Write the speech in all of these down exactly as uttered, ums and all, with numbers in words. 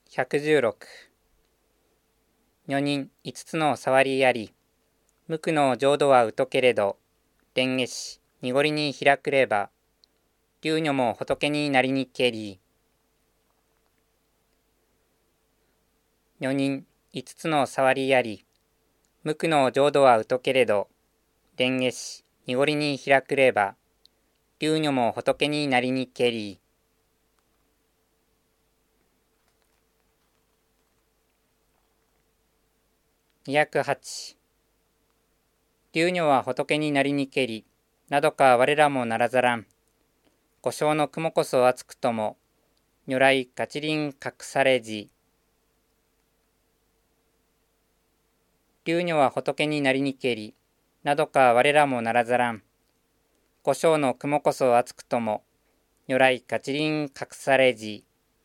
ひゃくじゅうろく。女人五つの触りあり、無垢の浄土は疎けれど、蓮華し、濁りに開くれば、龍女も仏になりにけり。女人五つの触りあり、無垢の浄土は疎けれど、蓮華し、濁りに開くれば、龍女も仏になりにけり。にひゃくはち。龍女は仏になりにけり、などか我らもならざらん。五章の雲こそ厚くとも、如来ガチ輪隠されじ。龍女は仏になりにけり、などか我らもならざらん。五章の雲こそ厚くとも、如来ガチ輪隠されじ。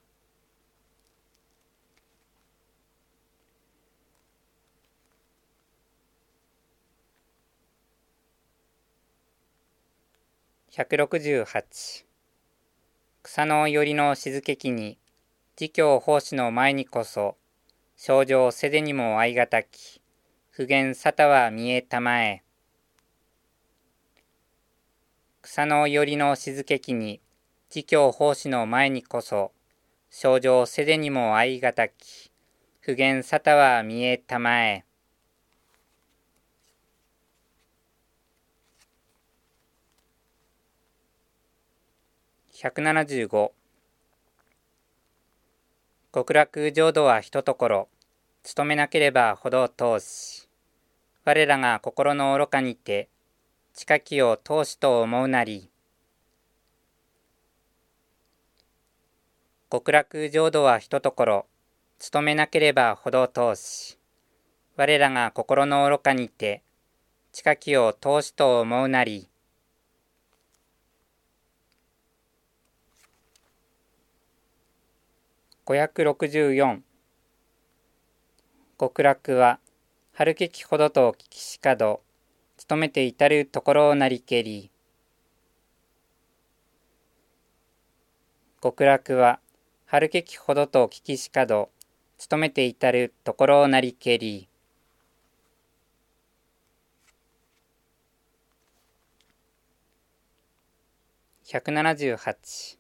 ひゃくろくじゅうはち。草のよりの静けきに、自教奉仕の前にこそ、症状せでにも相がたき、不言沙汰は見えたまえ。草のよりの静けきに、自教奉仕の前にこそ、症状せでにも相がたき、不言沙汰は見えたまえ。ひゃくななじゅうご。極楽浄土はひとところ、努めなければほど通し。我らが心の愚かにて、近きを通しと思うなり。極楽浄土はひとところ、努めなければほど通し。我らが心の愚かにて、近きを通しと思うなり。ごひゃくろくじゅうよん。極楽は、春けきほどと聞きしかど、努めて至るところをなりけり。極楽は、春けきほどと聞きしかど、努めて至るところをなりけり。ひゃくななじゅうはち。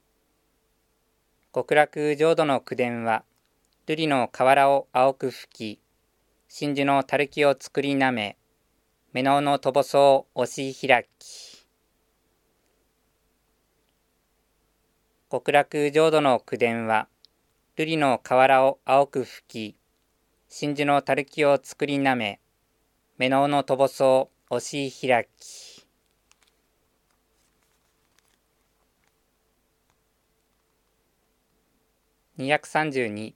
極楽浄土の口伝は、瑠璃の河原を青く吹き、真珠のたるきを作りなめ、目ののとぼそを押し開き。極楽浄土の口伝は、瑠璃の河原を青く吹き、真珠のたるきを作りなめ、目ののとぼそを押し開き。にひゃくさんじゅうに。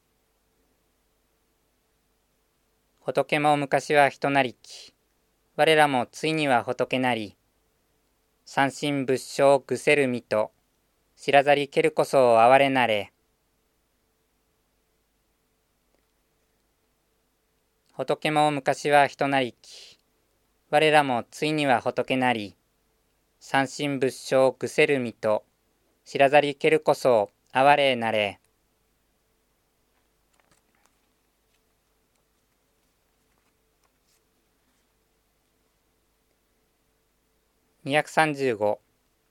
仏も昔は人なりき、我らもついには仏なり、三神仏性ぐせる身と、知らざりけるこそ哀れなれ。仏も昔は人なりき、我らもついには仏なり、三神仏性ぐせる身と、知らざりけるこそ哀れなれ。にひゃくさんじゅうご。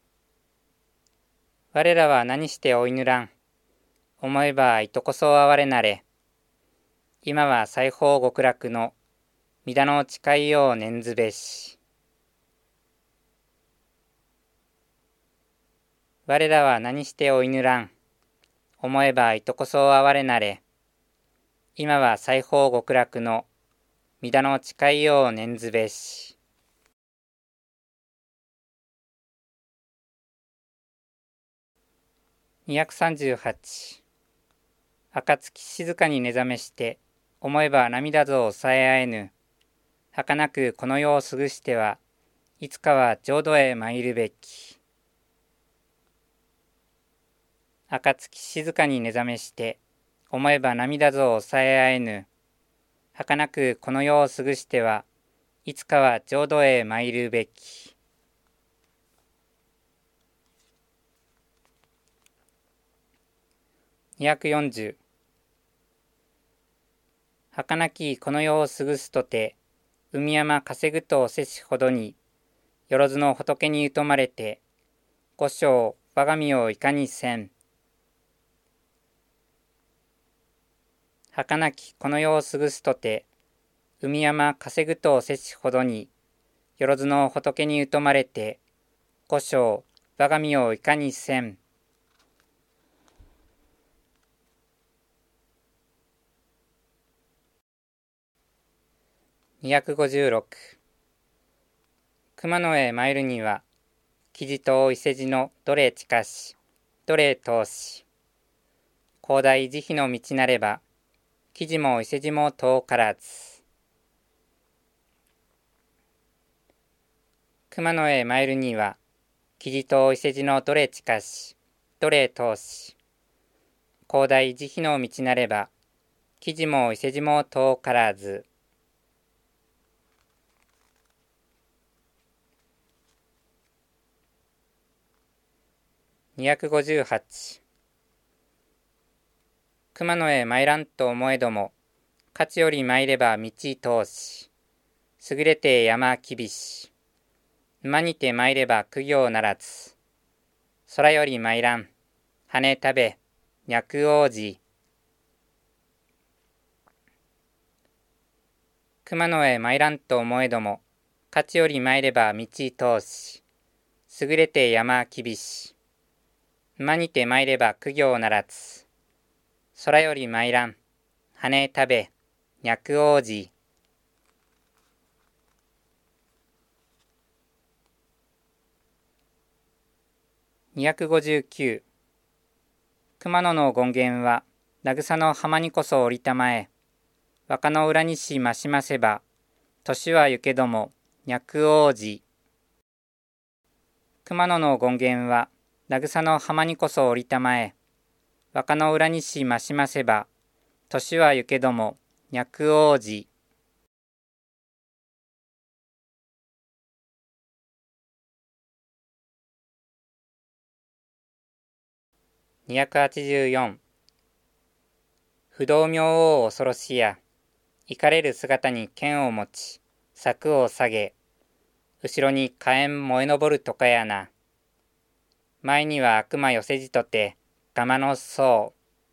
我らは何しておいぬらん。思えばいとこそ哀れなれ。今は西方極楽の、御田の誓いよう念ずべし。我らは何しておいぬらん。思えばいとこそ哀れなれ。今は西方極楽の、御田の誓いよう念ずべし。にひゃくさんじゅうはち。暁静かに寝覚めして、思えば涙ぞ抑えあえぬ。儚くこの世を過ぐしては、いつかは浄土へ参るべき。暁静かに寝覚めして、思えば涙ぞ抑えあえぬ。儚くこの世を過ぐしては、いつかは浄土へ参るべき。にひゃくよんじゅう。 儚きこの世を過ぐすとて、海山稼ぐとせしほどに、よろずの仏に疎まれて、五章我が身をいかにせん。儚きこの世を過ぐすとて、海山稼ぐとせしほどに、よろずの仏に疎まれて、五章我が身をいかにせん。にひゃくごじゅうろく。熊野へ参るには、生地と伊勢路のどれ近し、どれ通し。広大慈悲の道なれば、生地も伊勢路も遠からず。熊野へ参るには、生地と伊勢路のどれ近し、どれ通し。広大慈悲の道なれば、生地も伊勢路も遠からず。にひゃくごじゅうはち。熊野へ参らんと思えども、勝ちより参れば道通し。優れて山厳し。馬にて参れば苦行ならず。空より参らん、羽食べ、脈王子。熊野へ参らんと思えども、勝ちより参れば道通し。優れて山厳し。馬にて参れば苦行ならず。空より参らん、羽食べ、脈王子。にひゃくごじゅうきゅう。熊野の権現は、渚の浜にこそ降りたまえ。若の浦にしましませば、年はゆけども、脈王子。熊野の権現は、渚の浜にこそ降りたまえ。若の浦にしましませば、年はゆけども、脈王子。にひゃくはちじゅうよん。不動明王恐ろしや、いかれる姿に剣を持ち、柵を下げ、後ろに火炎燃え上るとかやな。前には悪魔寄せじとて、ガマの僧。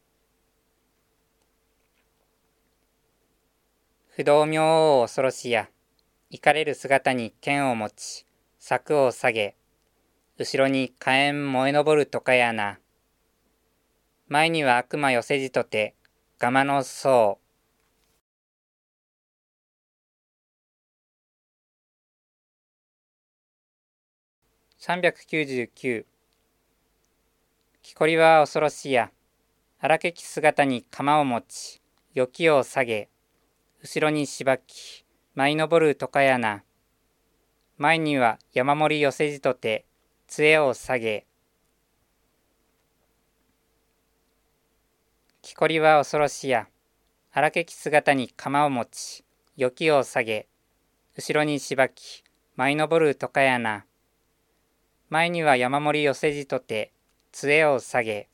不動明王恐ろしや、いかれる姿に剣を持ち、柵を下げ、後ろに火炎燃え上るとかやな。前には悪魔寄せじとて、ガマの僧。さんびゃくきゅうじゅうきゅう。木こりは恐ろしや、荒けき姿に鎌を持ち、よきを下げ、後ろにしばき、舞い上るとかやな。前には山盛り寄せじとて、杖を下げ。木こりは恐ろしや、荒けき姿に鎌を持ち、よきを下げ、後ろにしばき、舞い上るとかやな。前には山盛り寄せじとて、杖を下げ。